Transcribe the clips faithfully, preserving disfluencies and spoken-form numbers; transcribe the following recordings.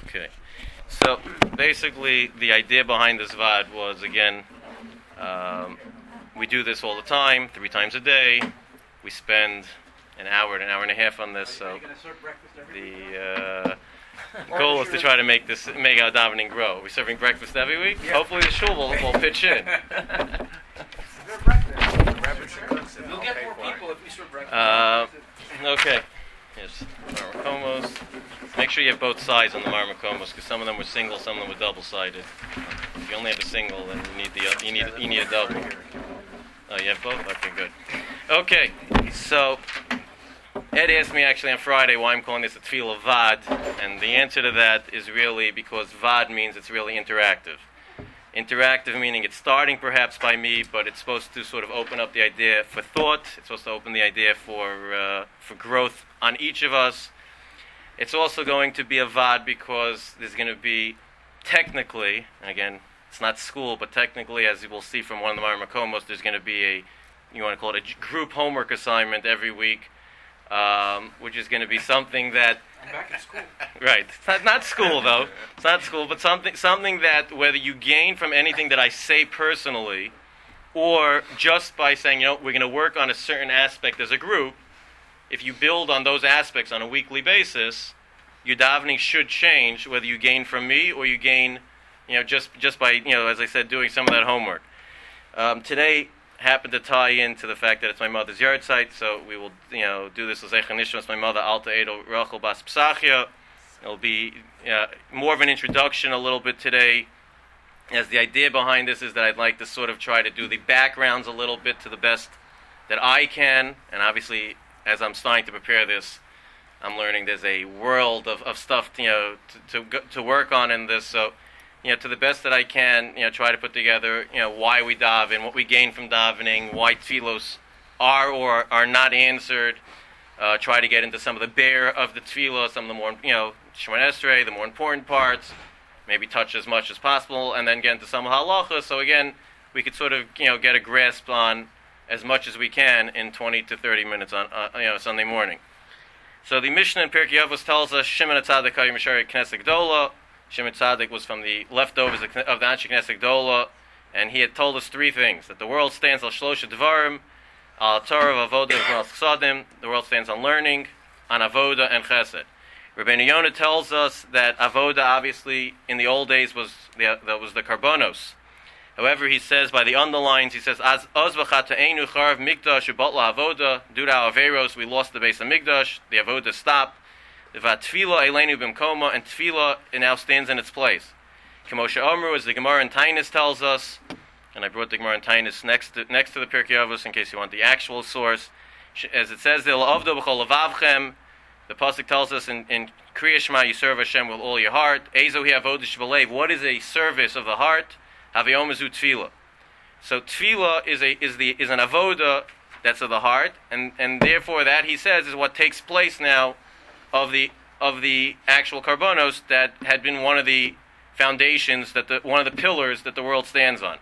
Okay. So basically, the idea behind this V A D was, again, um, we do this all the time, three times a day. We spend an hour, an hour and a half on this. So the uh, goal is to try to make this, make our davening grow. We're serving breakfast every week. Yeah. Hopefully, the shul will, will pitch in. We'll get more people if we serve breakfast. Uh, okay. Yes. Marmakomos. Make sure you have both sides on the marmakomos, because some of them were single, some of them were double-sided. If you only have a single, then you need the you need you need a double. Oh, you have both? Okay, good. Okay, so Ed asked me actually on Friday why I'm calling this a tefillah V A D, and the answer to that is really because V A D means it's really interactive. Interactive meaning it's starting perhaps by me, but it's supposed to sort of open up the idea for thought. It's supposed to open the idea for uh, for growth on each of us. It's also going to be a V A D because there's going to be technically, again, it's not school, but technically, as you will see from one of the Marmakomos, there's going to be a, you want to call it a group homework assignment every week, um, which is going to be something that... I'm back in school. Right. It's not, not school, though. It's not school, but something something that whether you gain from anything that I say personally, or just by saying, you know, we're going to work on a certain aspect as a group, if you build on those aspects on a weekly basis, your davening should change, whether you gain from me or you gain, you know, just just by, you know, as I said, doing some of that homework. Um, today happened to tie into the fact that it's my mother's yard site, so we will, you know, do this as Zecher Nishmas, my mother, Alta Edo Rachel Bas Psachia. It'll be uh, more of an introduction a little bit today, as the idea behind this is that I'd like to sort of try to do the backgrounds a little bit to the best that I can, and obviously, as I'm starting to prepare this, I'm learning there's a world of, of stuff, you know, to, to to work on in this. So, you know, to the best that I can, you know, try to put together, you know, why we daven, what we gain from davening, why tefillos are or are not answered. Uh, try to get into some of the bare of the tefillah, some of the more, you know, Shemon Esrei, the more important parts. Maybe touch as much as possible, and then get into some halacha. So again, we could sort of, you know, get a grasp on as much as we can in twenty to thirty minutes on, uh, you know, Sunday morning. So the Mishnah in Pirkei Avos tells us Shimon HaTzadik Hayim Mishari Knesset Gdola. Shimon HaTzadik was from the leftovers of the Anshe Knesset Gdola, and he had told us three things: that the world stands on Shlosha Dvarim, al Torah, Avoda, and Chesed. The world stands on learning, on Avoda and Chesed. Rabbeinu Yonah tells us that Avoda, obviously, in the old days was the, that was the Karbonos. However, he says by the underlines, he says, "Az ozvachata'enu charav mikdash ubatla avoda." Due to our averos, we lost the base of mikdash. The avoda stopped. V'atfila elenu b'mkoma, and tefillah it now stands in its place. K'moshe Omru, as the Gemara in Tainus tells us, and I brought the Gemara in Tainus next to, next to the Pirkei Avos in case you want the actual source. As it says, "L'avdo b'chol levavchem." The pasuk tells us in, in Kriya Shema, you serve Hashem with all your heart. Ezo hi avodah shvalev. What is a service of the heart? Haviomazu tefillah. So tefillah is a is the is an avoda that's of the heart, and, and therefore that he says is what takes place now of the of the actual karbonos that had been one of the foundations that the one of the pillars that the world stands on.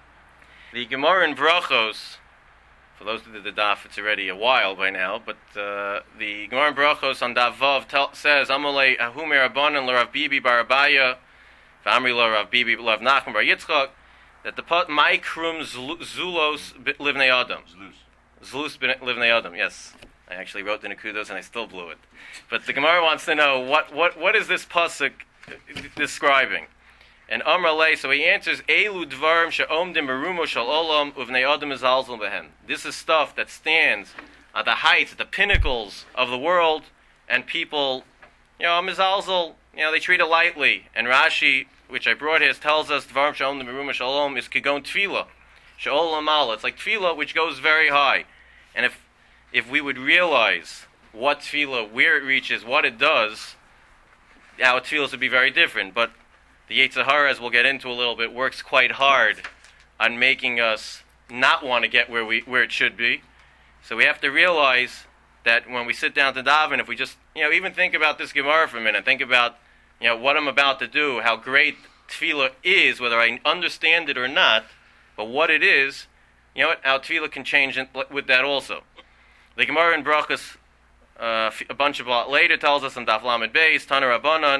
The Gemara in Brachos, for those who did the daf, it's already a while by now, but uh, the Gemara in Brachos on Daf Vav tel- says Amalei Ahumer Rabbanan l'Rav Bibi bar Abaya. V'amri lo Rav Bibi Rav Nachman bar Yitzchak, that the pot my krum zulos livnei adam. Zlus livnei adam. Yes, I actually wrote the nekudos and I still blew it. But the Gemara wants to know what what what is this pasuk describing? And Amar lei, so he answers Elu dvarim she'omdim berumo shel olam uvnei adam mizalzel behen. This is stuff that stands at the heights, at the pinnacles of the world, and people, you know, mizalzel. You know, they treat it lightly. And Rashi, which I brought here, tells us Dvarim Shalom the Meruma Shalom is Kigon Tefillah. Shalom Ala. It's like Tefillah, which goes very high. And if if we would realize what Tefillah, where it reaches, what it does, our Tefillahs would be very different. But the Yetzer Hara, as we'll get into a little bit, works quite hard on making us not want to get where we where it should be. So we have to realize that when we sit down to daven, if we just, you know, even think about this Gemara for a minute, think about, you know, what I'm about to do, how great tefillah is, whether I understand it or not, but what it is, you know what, our tefillah can change with that also. The Gemara in Brachos, uh, a bunch of lot later, tells us in Daf Lamed Beis, Tana Rabbanan,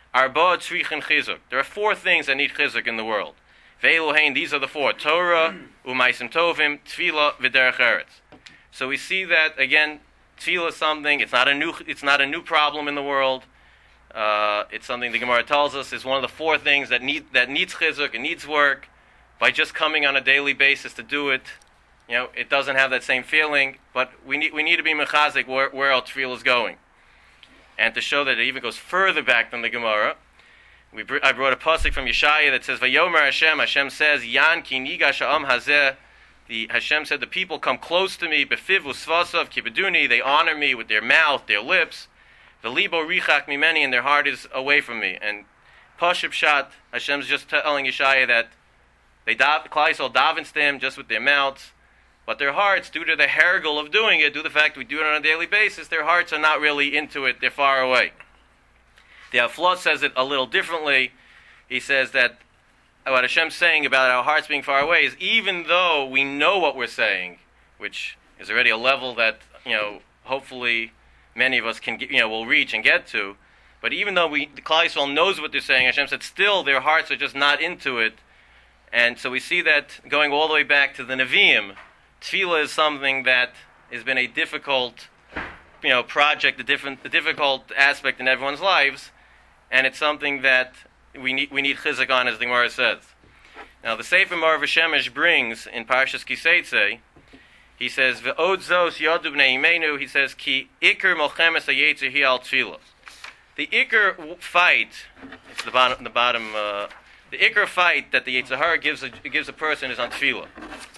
Arba tzrichin chizuk. There are four things that need chizuk in the world. Ve'elohein, these are the four: Torah, u'maisim tovim, tefillah, v'derech eretz. So we see that again. Tefillah is something. It's not a new. It's not a new problem in the world. Uh, it's something the Gemara tells us is one of the four things that need that needs chizuk. It needs work. By just coming on a daily basis to do it, you know, it doesn't have that same feeling. But we need we need to be mechazik where where our tefillah is going, and to show that it even goes further back than the Gemara. We br- I brought a pasuk from Yeshaya that says, "Vayomer Hashem." Hashem says, "Yan ki nigash ha'am hazeh." The Hashem said, "The people come close to me, befiv usvasav kibeduni." They honor me with their mouth, their lips. V'libo richak mimeni, and their heart is away from me. And Pashib Shat, Hashem's just telling Yeshaya that they dav, Klal Yisrael davens to him just with their mouths, but their hearts, due to the hergel of doing it, due to the fact we do it on a daily basis, their hearts are not really into it. They're far away. The Aflot says it a little differently. He says that what Hashem's saying about our hearts being far away is even though we know what we're saying, which is already a level that, you know, hopefully many of us can get, you know, will reach and get to, but even though we, the Klal Yisrael knows what they're saying, Hashem said still their hearts are just not into it. And so we see that going all the way back to the Nevi'im, tefillah is something that has been a difficult, you know, project, a different, a difficult aspect in everyone's lives, and it's something that we need we need chizuk on, as the Gemara says. Now, the Sefer Marav Shemesh brings in Parshas Kiseitze, he says, "Ve'od zos yadu bnei imenu." He says, "Ki ikar molchemes hayetzer hi al tefillah." The ikar fight, it's the bottom, the bottom. Uh, the ikar fight that the Yetzer Hara gives a, gives a person is on tefillah.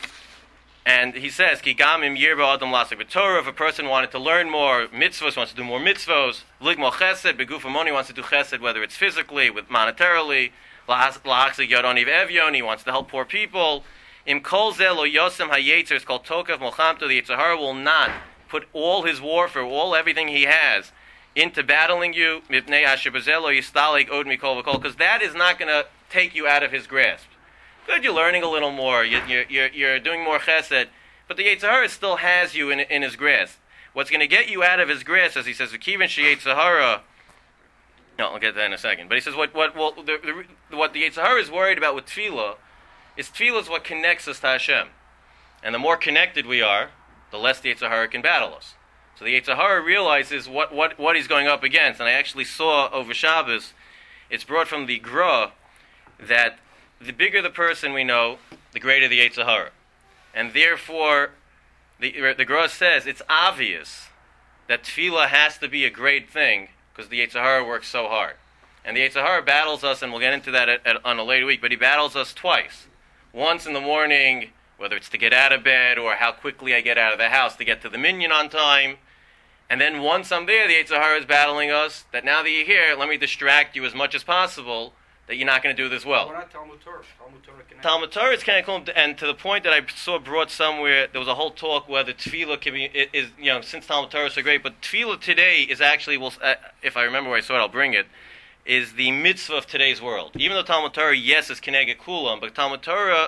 And he says, "Ki gam im yirba adam lasek b'Torah." If a person wanted to learn more mitzvos, wants to do more mitzvos, ligmol chesed beguf amoni, wants to do chesed, whether it's physically, with monetarily, lahachzik yadoniv evyon, he wants to help poor people. Im kol zel lo yosem hayetzer, it's called tokav molchamto. The Yetzer Hara will not put all his warfare, all everything he has, into battling you, mipnei asher bezelo yistalek od mikol v'kol, because that is not going to take you out of his grasp. Good, you're learning a little more, you're, you're, you're doing more chesed, but the Yetzer Hara still has you in, in his grasp. What's going to get you out of his grasp, as he says, V'kiven she'Yetzer Hara, no, I'll get to that in a second, but he says what what well, the, the, what the Yetzer Hara is worried about with tefillah is tefillah is what connects us to Hashem. And the more connected we are, the less the Yetzer Hara can battle us. So the Yetzer Hara realizes what, what, what he's going up against, and I actually saw over Shabbos, it's brought from the Gra, that the bigger the person we know, the greater the Yetzer Hara. And therefore, the, the Gra says it's obvious that tefillah has to be a great thing because the Yetzer Hara works so hard. And the Yetzer Hara battles us, and we'll get into that at, at, on a later week, but he battles us twice. Once in the morning, whether it's to get out of bed or how quickly I get out of the house to get to the minyan on time. And then once I'm there, the Yetzer Hara is battling us, that now that you're here, let me distract you as much as possible, that you're not going to do this well. We're not Talmud Torah. Talmud Torah can Talmud Torah is kind of, and to the point that I saw brought somewhere, there was a whole talk whether tefillah can be, is, you know, since Talmud Torah is so great, but tefillah today is actually, well, uh, if I remember where I saw it, I'll bring it, is the mitzvah of today's world. Even though Talmud Torah, yes, is keneged kulam, but Talmud Torah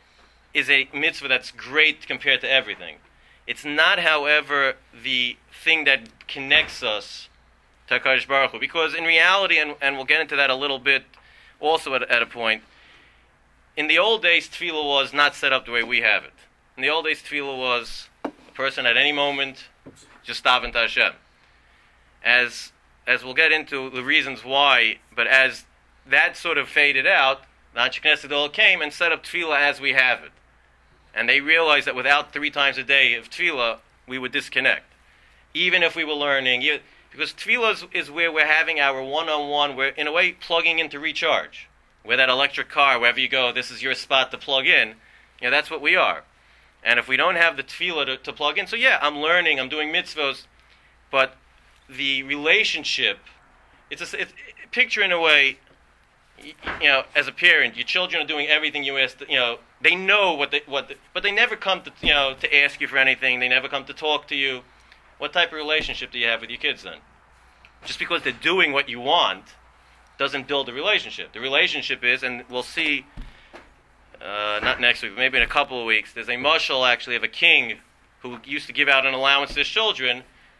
is a mitzvah that's great compared to everything. It's not, however, the thing that connects us to HaKadosh Baruch Hu, because in reality, and, and we'll get into that a little bit also at, at a point, in the old days, tefillah was not set up the way we have it. In the old days, tefillah was a person at any moment just daven to Hashem. As, as we'll get into the reasons why, but as that sort of faded out, the Anshe Knesset Gadol came and set up tefillah as we have it. And they realized that without three times a day of tefillah, we would disconnect. Even if we were learning, because tefillah is, is where we're having our one-on-one, we're in a way plugging in to recharge. We're that electric car, wherever you go, this is your spot to plug in. You know, that's what we are. And if we don't have the tefillah to, to plug in, so yeah, I'm learning, I'm doing mitzvos, but the relationship, it's a, it's, picture in a way, you, you know, as a parent, your children are doing everything you ask, you know, they know what they, what, they, but they never come to, you know, to ask you for anything, they never come to talk to you. What type of relationship do you have with your kids then? Just because they're doing what you want doesn't build a relationship. The relationship is, and we'll see, uh, not next week, but maybe in a couple of weeks, there's a mashal actually of a king who used to give out an allowance to his children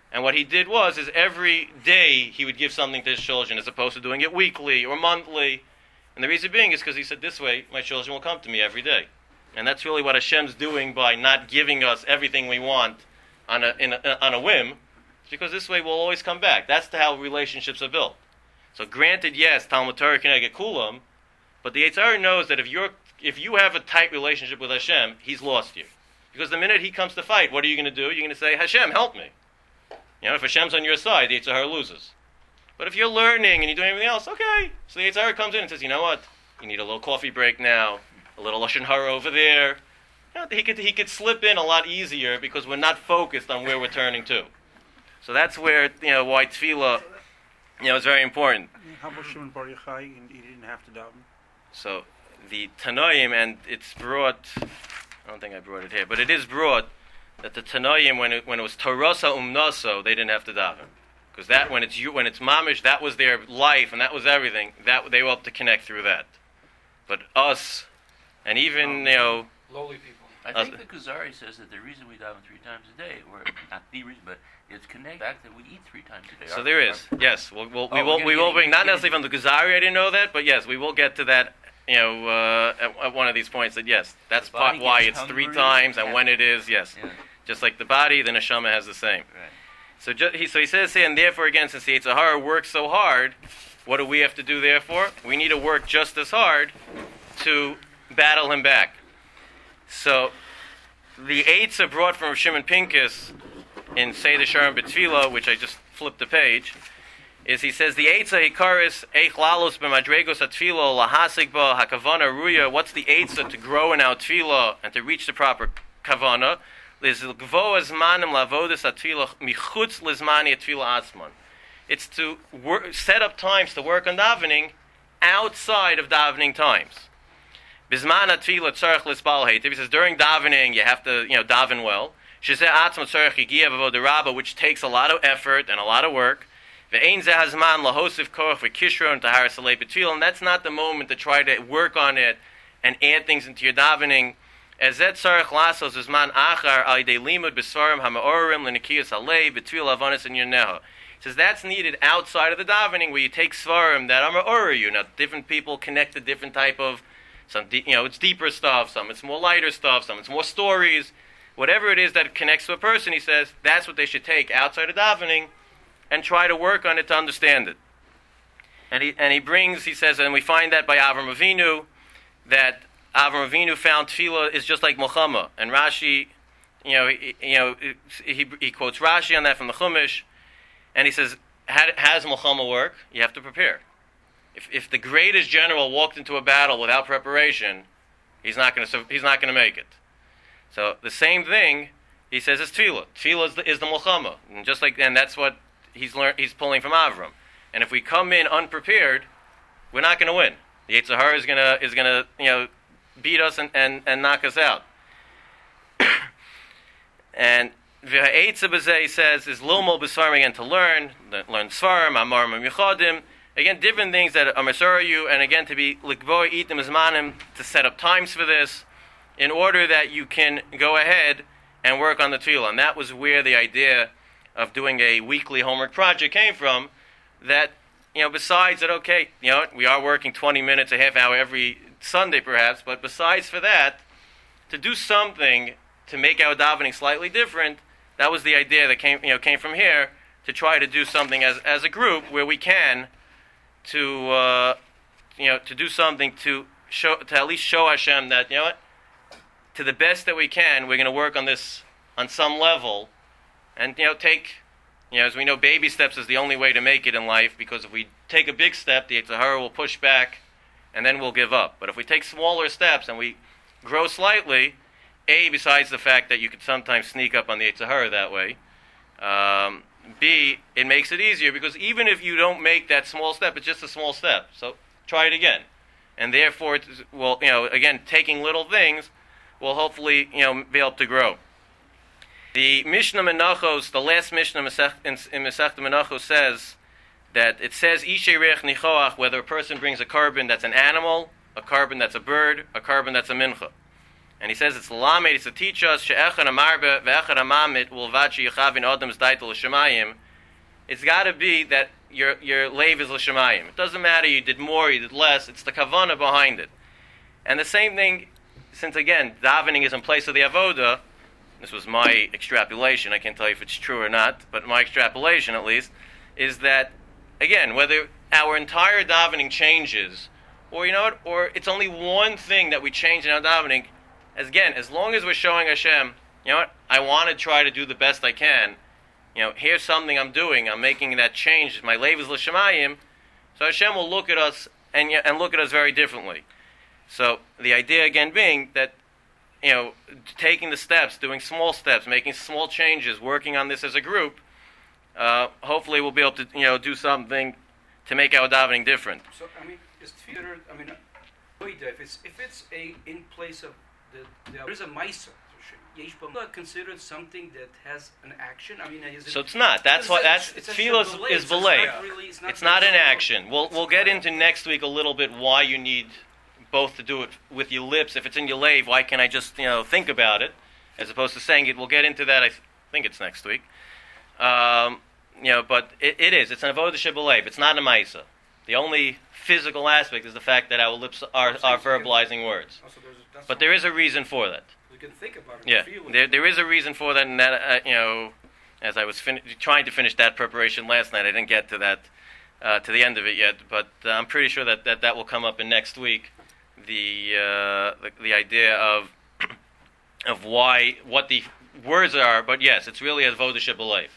And what he did was, is every day he would give something to his children as opposed to doing it weekly or monthly. And the reason being is because he said, this way, my children will come to me every day. And that's really what Hashem's doing by not giving us everything we want on a, in a, on a whim, because this way we'll always come back. That's how relationships are built. So granted, yes, Talmud Torah can get kulam, but the Yetzer Hara knows that if you're if you have a tight relationship with Hashem, he's lost you. Because the minute he comes to fight, what are you going to do? You're going to say, Hashem, help me. You know, if Hashem's on your side, the Yetzer Hara loses. But if you're learning and you're doing everything else, okay. So the Yetzer Hara comes in and says, you know what? You need a little coffee break now, a little Lashon Hara over there. You know, he could he could slip in a lot easier because we're not focused on where we're turning to. So that's where, you know, why tefillah, you know, is very important. How about Shimon Bar Yochai? He didn't have to daven. So the Tanoim, and it's brought, I don't think I brought it here, but it is brought that the Tanoim, when it, when it was Torasa Umnaso, they didn't have to daven. Because that, when it's you, when it's mamish, that was their life and that was everything. That they were able to connect through that. But us, and even, you know, lowly people. I think the Kuzari says that the reason we daven three times a day, or not the reason, but it's connected back that we eat three times a day. So Our- there is, our- yes. We'll, we'll, we Oh, will, we're we gonna will get- bring, not get necessarily from the Kuzari, I didn't know that, but yes, we will get to that, you know, uh, at, at one of these points that yes, that's The body part why gets it's three hungry, times, and yeah. when it is, yes. Yeah. Just like the body, the neshama has the same. Right. So, ju- he, so he says here, and therefore, again, since the Yetzer Hara works so hard, what do we have to do therefore? We need to work just as hard to battle him back. So, the eights are brought from Shimon Pincus in Seder Sharon B'Tfilah, which I just flipped the page, is he says, the eights are hikaris, eich lalos b'madregos atfilah, lahasik ba, hakavana ruya. What's the eights to grow in our tfilah and to reach the proper kavana? It's to work, set up times to work on davening outside of davening times. He says during davening you have to, you know, daven well. Which takes a lot of effort and a lot of work. And that's not the moment to try to work on it and add things into your davening. He says that's needed outside of the davening, where you take svarim that are ma'or you. Now, different people connect to different type of, some de- you know, it's deeper stuff, some it's more lighter stuff, some it's more stories. Whatever it is that connects to a person, he says that's what they should take outside of davening and try to work on it to understand it. And he and he brings, he says, and we find that by Avram Avinu, that Avram Avinu found tefillah is just like Milchama. And Rashi, you know, he, you know, he, he quotes Rashi on that from the Chumash, and he says, how, how does Milchama work? You have to prepare. If if the greatest general walked into a battle without preparation, he's not going to he's not going to make it. So the same thing, he says, is tefillah. Tefillah is the, is the Milchama, and just like, and that's what he's learned. He's pulling from Avram. And if we come in unprepared, we're not going to win. The Yetzer Hara is going to is going to you know beat us and, and, and knock us out. And V'ha'etza b'zeh says is lilmo b'svarim, again to learn, learn svarim, amarim michadim, again different things that are masor you, and again to be likvoi itim zmanim, to set up times for this, in order that you can go ahead and work on the tefillah. And that was where the idea of doing a weekly homework project came from. That, you know, besides that, okay, you know, we are working twenty minutes, a half hour every Sunday perhaps, but besides for that, to do something to make our davening slightly different, that was the idea that came, you know, came from here, to try to do something as as a group where we can to, uh, you know, to do something to show, to at least show Hashem that, you know what, to the best that we can, we're going to work on this on some level, and, you know, take, you know, as we know, baby steps is the only way to make it in life, because if we take a big step, the Yetzer Hara will push back, and then we'll give up. But if we take smaller steps and we grow slightly, A, besides the fact that you could sometimes sneak up on the Yetzer Hara that way, um, B, it makes it easier, because even if you don't make that small step, it's just a small step. So try it again. And therefore, it's, well, you know, again, taking little things will hopefully, you know, be able to grow. The Mishnah Menachos, the last Mishnah in Masechta Menachos says that it says Ishe Reich Nichoach, whether a person brings a carbon that's an animal, a carbon that's a bird, a carbon that's a mincha. And he says it's lamed, it's to teach us she'echad amarbe ve'echad amamit ulvad she'yichavin odem's daitel l'shemayim. It's got to be that your your lave is l'shemayim. It doesn't matter you did more, you did less. It's the kavanah behind it. And the same thing, since again davening is in place of the avoda. This was my extrapolation. I can't tell you if it's true or not, but my extrapolation at least is that again whether our entire davening changes, or you know what, or it's only one thing that we change in our davening. As again, as long as we're showing Hashem, you know what, I want to try to do the best I can. You know, here's something I'm doing. I'm making that change. My leiv is l'shemayim. So Hashem will look at us and and look at us very differently. So the idea again being that, you know, taking the steps, doing small steps, making small changes, working on this as a group, uh, hopefully we'll be able to, you know, do something to make our davening different. So I mean, is tefillah? I mean, if it's if it's a in place of the, there is a ma'isa. Yesh b'ma considered something that has an action. I mean, is it, So it's not. That's what that's tefillah is It's belay. not really- It's not, It's not an really- action. We'll we'll get into next week a little bit why you need both to do it with your lips. If it's in your lave, why can't I just, you know, think about it as opposed to saying it? We'll get into that. I th- think it's next week. Um, you know, but it, it is. It's an avodah shebelev. It's not a ma'isa. The only physical aspect is the fact that our lips are, are verbalizing words. Also, there's- that's But there is a reason for that. You can think about it. Yeah, feel it. there there is a reason for that, and that uh, you know, as I was fin- trying to finish that preparation last night, I didn't get to that uh, to the end of it yet. But uh, I'm pretty sure that, that that will come up in next week. The uh, the, the idea of of why what the words are, but yes, it's really avodah shebelev.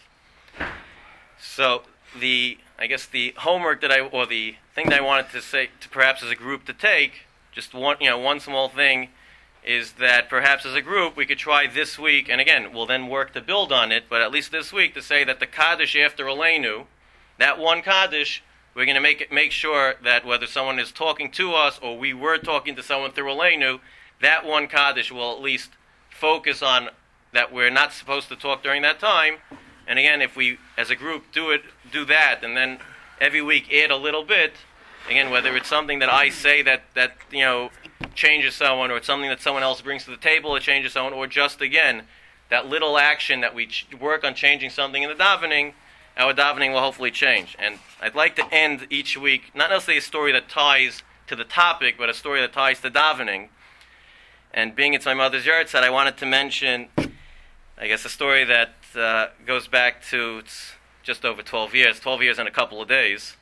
So the I guess the homework that I or the thing that I wanted to say to perhaps as a group to take, just one you know one small thing, is that perhaps as a group we could try this week, and again we'll then work to build on it, but at least this week to say that the Kaddish after Aleinu, that one Kaddish, we're going to make it, make sure that whether someone is talking to us or we were talking to someone through Aleinu, that one Kaddish will at least focus on that we're not supposed to talk during that time. And again, if we as a group do it, do that, and then every week add a little bit, again, whether it's something that I say that, that you know, changes someone, or it's something that someone else brings to the table that changes someone, or just, again, that little action that we ch- work on changing something in the davening, our davening will hopefully change. And I'd like to end each week, not necessarily a story that ties to the topic, but a story that ties to davening. And being it's my mother's yard set, I wanted to mention, I guess, a story that uh, goes back to it's just over twelve years, twelve years and a couple of days.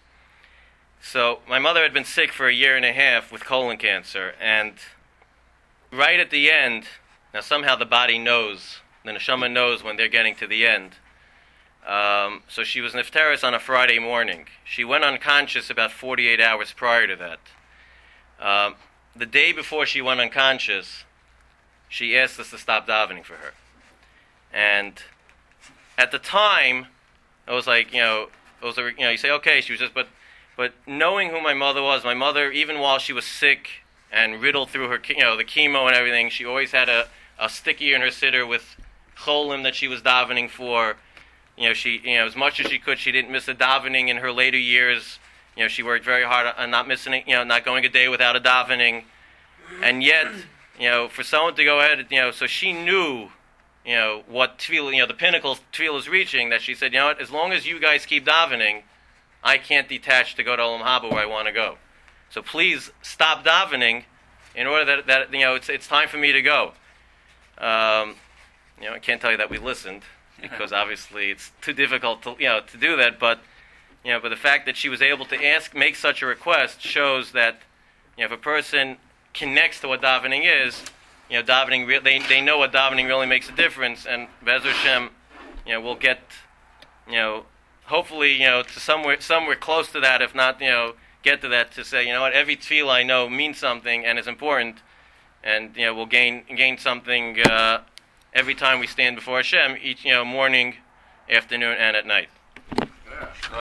So my mother had been sick for a year and a half with colon cancer, and right at the end, now somehow the body knows, the neshama knows when they're getting to the end. Um, so she was nifteris on a Friday morning. She went unconscious about forty-eight hours prior to that. Um, the day before she went unconscious, she asked us to stop davening for her. And at the time, it was like, you know, it was, a, you know, you say, okay, she was just, but But knowing who my mother was, my mother, even while she was sick and riddled through her, you know, the chemo and everything, she always had a, a sticky in her siddur with cholim that she was davening for. You know, she, you know, as much as she could, she didn't miss a davening in her later years. You know, she worked very hard on not missing, you know, not going a day without a davening. And yet, you know, for someone to go ahead, you know, so she knew, you know, what tefillah, you know, the pinnacle tefillah is reaching, that she said, you know what, as long as you guys keep davening, I can't detach to go to Olam Haba where I want to go. So please stop davening in order that, that you know, it's it's time for me to go. Um, you know, I can't tell you that we listened, because obviously it's too difficult to, you know, to do that, but, you know, but the fact that she was able to ask, make such a request shows that, you know, if a person connects to what davening is, you know, davening, re- they they know what davening really makes a difference, and Be'ez Hashem, you know, we'll get, you know, hopefully, you know, to somewhere somewhere close to that, if not, you know, get to that, to say, you know what, every tefillah I know means something and is important, and, you know, we'll gain gain something uh, every time we stand before Hashem, each, you know, morning, afternoon, and at night.